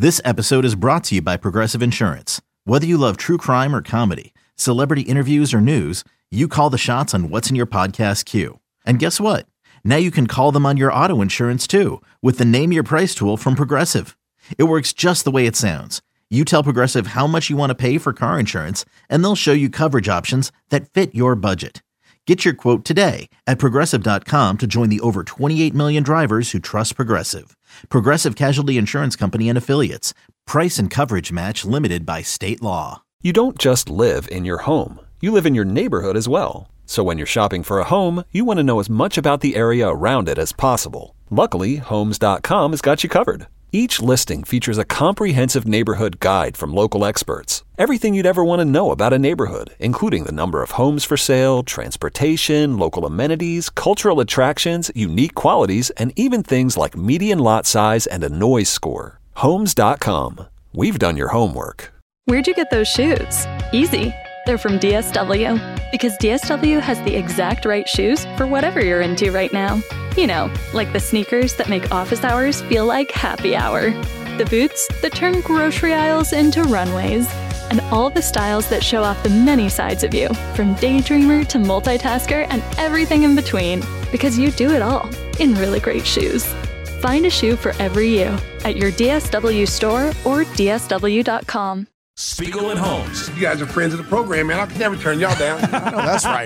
This episode is brought to you by Progressive Insurance. Whether you love true crime or comedy, celebrity interviews or news, you call the shots on what's in your podcast queue. And guess what? Now you can call them on your auto insurance too with the Name Your Price tool from Progressive. It works just the way it sounds. You tell Progressive how much you want to pay for car insurance, and they'll show you coverage options that fit your budget. Get your quote today at Progressive.com to join the over 28 million drivers who trust Progressive. Progressive Casualty Insurance Company and Affiliates. Price and coverage match limited by state law. You don't just live in your home. You live in your neighborhood as well. So when you're shopping for a home, you want to know as much about the area around it as possible. Luckily, Homes.com has got you covered. Each listing features a comprehensive neighborhood guide from local experts. Everything you'd ever want to know about a neighborhood, including the number of homes for sale, transportation, local amenities, cultural attractions, unique qualities, and even things like median lot size and a noise score. Homes.com. We've done your homework. Where'd you get those shoes? Easy. They're from DSW. Because DSW has the exact right shoes for whatever you're into right now. You know, like the sneakers that make office hours feel like happy hour. The boots that turn grocery aisles into runways. And all the styles that show off the many sides of you, from daydreamer to multitasker and everything in between. Because you do it all in really great shoes. Find a shoe for every you at your DSW store or DSW.com. Spiegel and Holmes. You guys are friends of the program, man. I can never turn y'all down. I know that's right.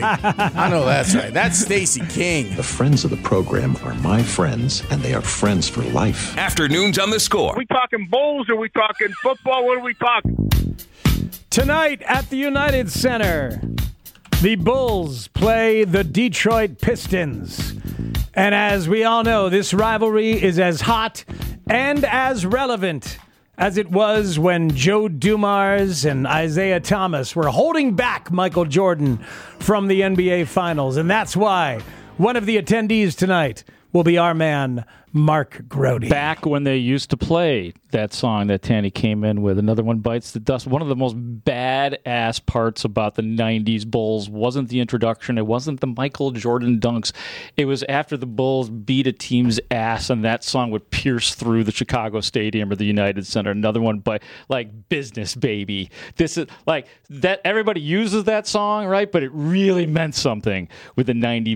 That's Stacey King. The friends of the program are my friends, and they are friends for life. Afternoons on The Score. Are we talking Bulls? Are we talking football? What are we talking? Tonight at the United Center, the Bulls play the Detroit Pistons. And as we all know, this rivalry is as hot and as relevant as it was when Joe Dumars and Isaiah Thomas were holding back Michael Jordan from the NBA Finals. And that's why one of the attendees tonight will be our man, Mark Grody. Back when they used to play that song that Tanny came in with, Another One Bites the Dust. One of the most badass parts about the 90s Bulls wasn't the introduction. It wasn't the Michael Jordan dunks. It was after the Bulls beat a team's ass and that song would pierce through the Chicago Stadium or the United Center. Another one by, like, Business Baby. This is, like, that everybody uses that song, right? But it really meant something with the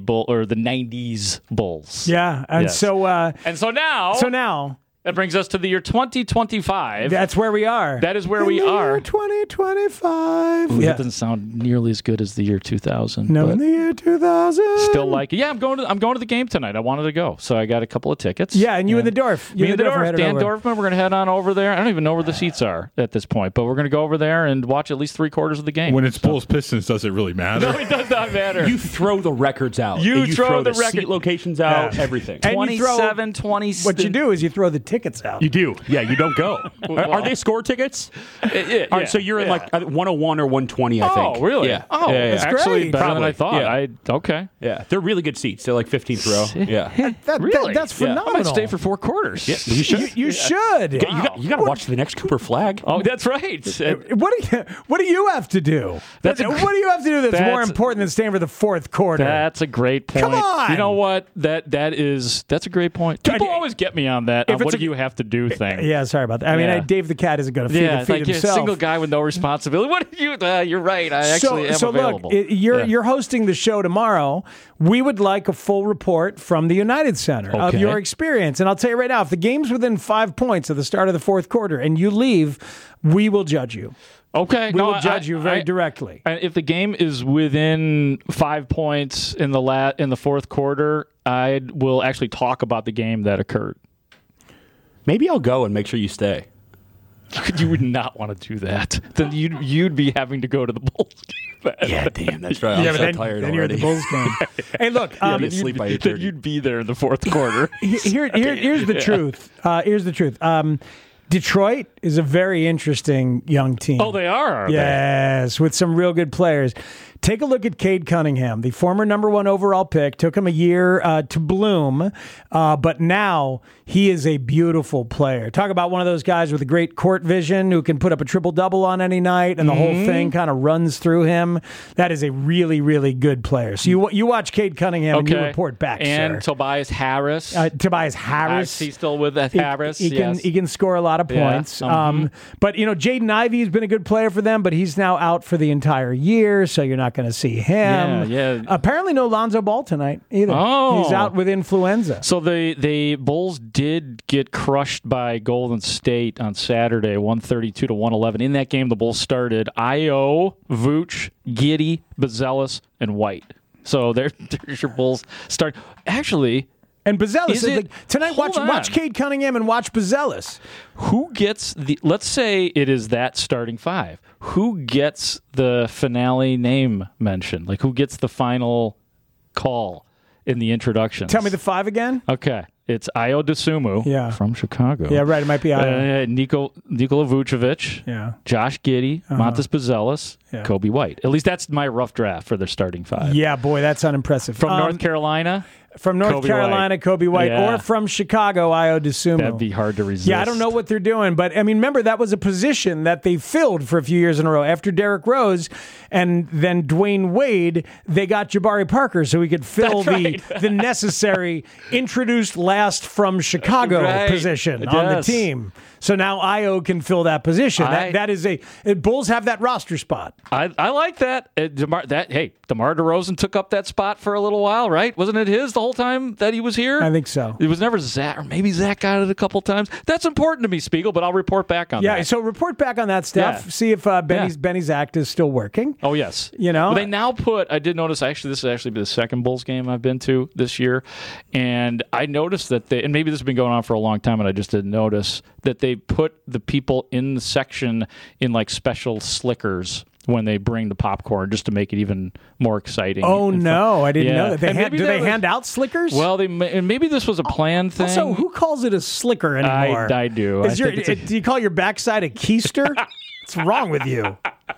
90s Bulls. Yeah, and yes. So now that brings us to the year 2025. That's where we are. That is where we are. Year 2025. Ooh, that doesn't sound nearly as good as the year 2000. No, in the year 2000. Still like it. Yeah, I'm going to the game tonight. I wanted to go, so I got a couple of tickets. Yeah, and you and the Dorf. Me and the Dorf. Dan Dorfman. We're going to head on over there. I don't even know where the seats are at this point, but we're going to go over there and watch at least 3/4 of the game. When it's Bulls Pistons, does it really matter? No, it does not matter. You throw the records out. You throw the seat locations out. Yeah. Everything. 27, 20. What you do is you throw the tickets out. You do. Yeah, you don't go. Are they score tickets? Yeah. All right, so you're in like 101 or 120, I think. Oh, really? Yeah. Oh, that's actually great. better than I thought. Yeah. Okay. Yeah, they're really good seats. They're like 15th row. Yeah. Really? That's phenomenal. I might stay for 4 quarters. Yeah, you should. You should. You got to watch the next Cooper Flag. Oh, that's right. What do you have to do? What do you have to do that's more important than staying for the fourth quarter? That's a great point. Come on. You know what? That's a great point. People always get me on that. What do you have to do thing? Yeah, sorry about that. I mean, Dave the Cat isn't going to feed himself. A single guy with no responsibility. What are you? You're right. I actually am available. Look, you're hosting the show tomorrow. We would like a full report from the United Center of your experience. And I'll tell you right now, if the game's within 5 points at the start of the fourth quarter and you leave, we will judge you. Okay. We will judge you very directly. If the game is within 5 points in the fourth quarter, I will actually talk about the game that occurred. Maybe I'll go and make sure you stay. You would not want to do that. Then you'd be having to go to the Bulls game. Yeah, damn, that's right. I'm so tired then already. You're at the Bulls game. Hey, look, sleep by 8:30. You'd be there in the fourth quarter. Here's the truth. Here's the truth. Detroit is a very interesting young team. Oh, they are? Yes, with some real good players. Take a look at Cade Cunningham, the former number 1 overall pick. Took him a year to bloom, but now he is a beautiful player. Talk about one of those guys with a great court vision who can put up a triple-double on any night, and the whole thing kind of runs through him. That is a really, really good player. So you watch Cade Cunningham and you report back, and sir. Tobias Harris. Tobias Harris. He's still with Harris. He can score a lot of points. Yeah. But, Jaden Ivey has been a good player for them, but he's now out for the entire year, so you're not going to see him. Yeah. Apparently no Lonzo Ball tonight either. Oh. He's out with influenza. So the Bulls did get crushed by Golden State on Saturday, 132-111. In that game, the Bulls started Ayo, Vooch, Giddey, Buzelis, and White. So there's your Bulls start. Actually... And Buzelis, tonight watch Cade Cunningham and watch Buzelis. Who gets let's say it is that starting 5. Who gets the finale name mentioned? Like, who gets the final call in the introduction? Tell me the 5 again. Okay. It's Ayo Dosunmu from Chicago. Yeah, right. It might be Ayo. Nikola Vucevic. Yeah. Josh Giddey. Montes Buzelis. Kobe White. At least that's my rough draft for their starting 5. Yeah, boy, that's unimpressive. From North Carolina. From North Carolina, Kobe White, Yeah. or from Chicago, Ayo Dosunmu. That'd be hard to resist. Yeah, I don't know what they're doing, but remember that was a position that they filled for a few years in a row. After Derrick Rose and then Dwayne Wade, they got Jabari Parker so he could fill the necessary introduced last from Chicago position on the team. So now Ayo can fill that position. That is Bulls have that roster spot. I like that. DeMar DeRozan took up that spot for a little while, right? Wasn't it his the whole time that he was here? I think so. It was never Zach, or maybe Zach got it a couple times. That's important to me, Spiegel, but I'll report back on that. Yeah, so report back on that stuff. Yeah. See if Benny's act is still working. Oh, yes. Well, they now I did notice, actually, this is actually the second Bulls game I've been to this year, and I noticed that and maybe this has been going on for a long time, and I just didn't notice, that they put the people in the section in like special slickers when they bring the popcorn, just to make it even more exciting. Oh, no. I didn't know that. Do they hand out slickers? Well, and maybe this was a planned thing. Also, who calls it a slicker anymore? I do. Do you call your backside a keister? What's wrong with you?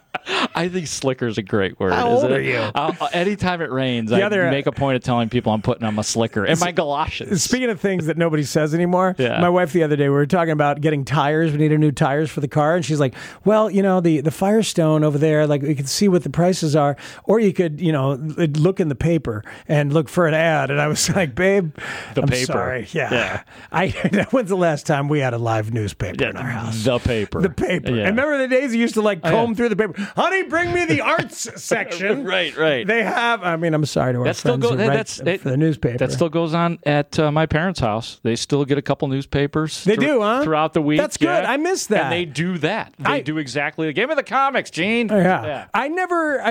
I think slicker's a great word. How old are you? Anytime it rains, I make a point of telling people I'm putting on my slicker and my galoshes. Speaking of things that nobody says anymore, my wife the other day, we were talking about getting tires. We needed new tires for the car. And she's like, well, the Firestone over there, like we could see what the prices are. Or you could, look in the paper and look for an ad. And I was like, babe, I'm paper. Sorry. Yeah. When's the last time we had a live newspaper in our house? The paper. The paper. Yeah. And remember the days you used to comb through the paper? Honey, bring me the arts section. Right. They have. I'm sorry to our friends who write for the newspaper. That still goes on at my parents' house. They still get a couple newspapers. They do, huh? Throughout the week. That's good. I missed that. And they do that. They do exactly. Give me the comics, Gene. Yeah. I never.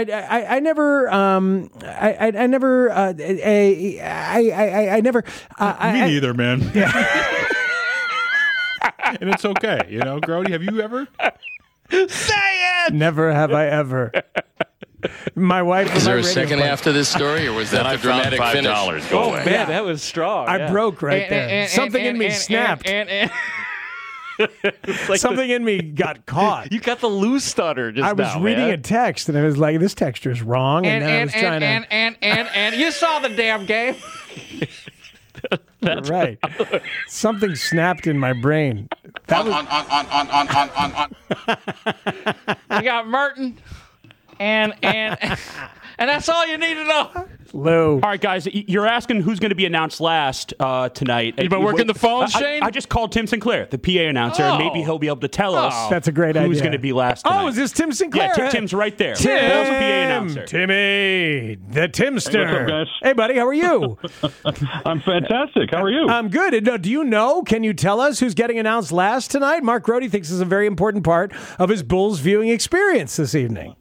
Me neither, man. Yeah. And it's okay, Grody. Have you ever? Say it! Never have I ever. My wife. Is there a second half to this story, or was that the dramatic finish? Oh man, that was strong. I broke right there. Something in me snapped. Something in me got caught. You got the loose stutter just now. I was reading a text, and I was like, "This texture is wrong." And then I was trying to. And you saw the damn game. That's right. Something snapped in my brain. That You got Merton, and that's all you need to know. Lou. All right, guys, you're asking who's going to be announced last tonight. You been working the phone, Shane? I just called Tim Sinclair, the PA announcer, and maybe he'll be able to tell us. That's a great idea. Who's going to be last tonight. Oh, is this Tim Sinclair? Yeah, Tim's right there. Bulls PA announcer. Timmy, the Timster. Hey, what's up, guys? Hey, buddy, how are you? I'm fantastic. How are you? I'm good. Do you know? Can you tell us who's getting announced last tonight? Mark Grody thinks this is a very important part of his Bulls viewing experience this evening.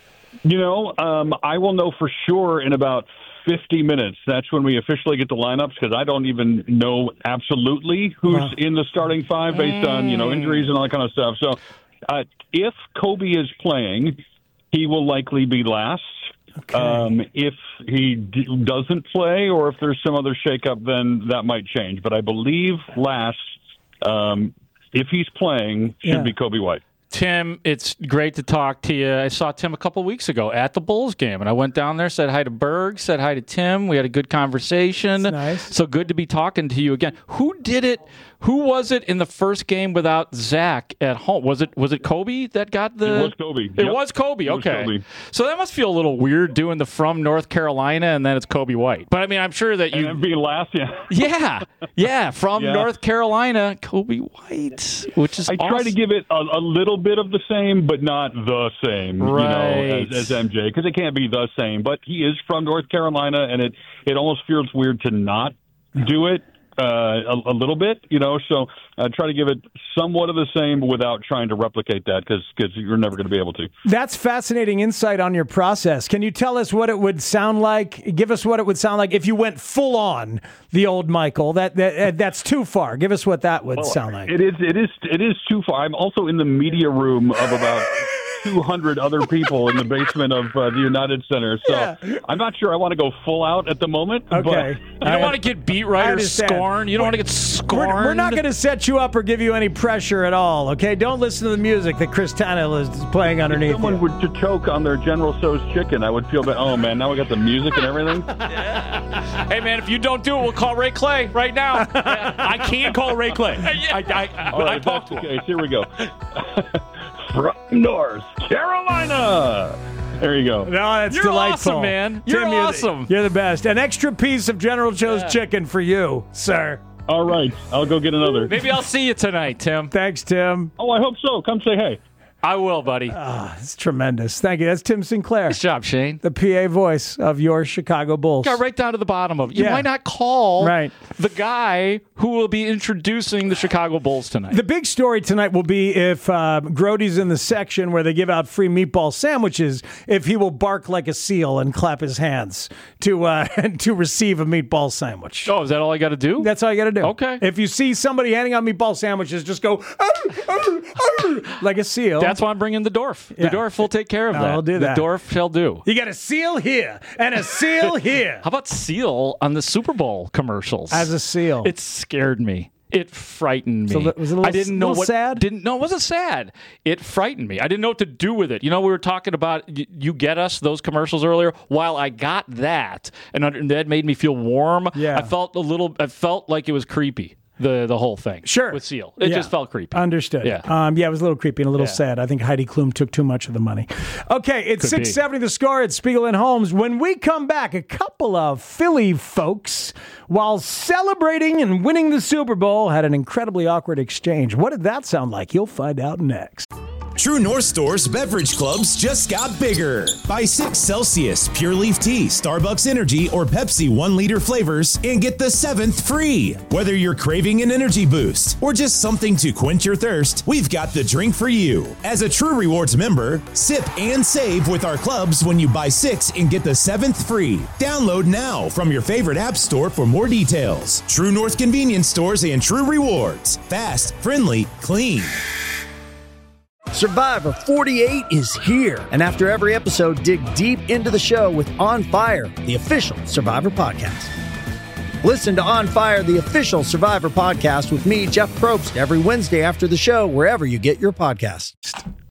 I will know for sure in about 50 minutes. That's when we officially get the lineups, because I don't even know absolutely who's in the starting 5 based on, injuries and all that kind of stuff. So if Kobe is playing, he will likely be last. Okay. If he doesn't play, or if there's some other shakeup, then that might change. But I believe last, if he's playing, should be Kobe White. Tim, it's great to talk to you. I saw Tim a couple weeks ago at the Bulls game, and I went down there, said hi to Berg, said hi to Tim. We had a good conversation. That's nice. So good to be talking to you again. Who did it? Who was it in the first game without Zach at home? Was it Kobe that got the? It was Kobe. It was Kobe. Okay. So that must feel a little weird doing the from North Carolina and then it's Kobe White. But I mean, I'm sure that you and being last. Yeah. Yeah. From North Carolina, Kobe White, which is. I try to give it a little bit of the same, but not the same. Right. As MJ, because it can't be the same. But he is from North Carolina, and it almost feels weird to not do it. A little bit, so try to give it somewhat of the same without trying to replicate that because you're never going to be able to. That's fascinating insight on your process. Can you tell us what it would sound like? Give us what it would sound like if you went full on the old Michael. That's too far. Give us what that would sound like. It is too far. I'm also in the media room of about 200 other people in the basement of the United Center. So I'm not sure I want to go full out at the moment. Okay. You don't want to get beat writers scorned. You don't want to get scorned. We're not going to set you up or give you any pressure at all, okay? Don't listen to the music that Chris Tannehill is playing underneath. If someone were to choke on their General Tso's chicken, I would feel bad. Oh, man, now we got the music and everything. Hey, man, if you don't do it, we'll call Ray Clay right now. I can't call Ray Clay. I talked to him. Okay, here we go. From North Carolina. There you go. No, that's You're delightful. Awesome, man. Tim, You're awesome. You're the best. An extra piece of General Tso's chicken for you, sir. All right. I'll go get another. Maybe I'll see you tonight, Tim. Thanks, Tim. Oh, I hope so. Come say hey. I will, buddy. It's tremendous. Thank you. That's Tim Sinclair. Nice job, Shane. The PA voice of your Chicago Bulls. Got right down to the bottom of it. Why not call the guy who will be introducing the Chicago Bulls tonight? The big story tonight will be if Grody's in the section where they give out free meatball sandwiches, if he will bark like a seal and clap his hands to receive a meatball sandwich. Oh, is that all I got to do? That's all you got to do. Okay. If you see somebody handing out meatball sandwiches, just go like a seal. That's why I'm bringing the Dorf. The Dorf will take care of that. I'll do that. The Dorf shall do. You got a seal here and a seal here. How about Seal on the Super Bowl commercials? As a seal. It scared me. It frightened me. So was it a little, I didn't know what sad? No, it wasn't sad. It frightened me. I didn't know what to do with it. We were talking about you get us those commercials earlier. While I got that, and that made me feel warm. Yeah. I felt like it was creepy. The whole thing. Sure. With Seal. It just felt creepy. Understood. Yeah. It was a little creepy and a little sad. I think Heidi Klum took too much of the money. Okay, it's 6:70 The Score at Spiegel and Holmes. When we come back, a couple of Philly folks, while celebrating and winning the Super Bowl, had an incredibly awkward exchange. What did that sound like? You'll find out next. True North Store's beverage clubs just got bigger. Buy 6 Celsius, Pure Leaf Tea, Starbucks Energy, or Pepsi 1-liter flavors and get the 7th free. Whether you're craving an energy boost or just something to quench your thirst, we've got the drink for you. As a True Rewards member, sip and save with our clubs when you buy 6 and get the 7th free. Download now from your favorite app store for more details. True North Convenience Stores and True Rewards. Fast, friendly, clean. Survivor 48 is here. And after every episode, dig deep into the show with On Fire, the official Survivor podcast. Listen to On Fire, the official Survivor podcast with me, Jeff Probst, every Wednesday after the show, wherever you get your podcasts.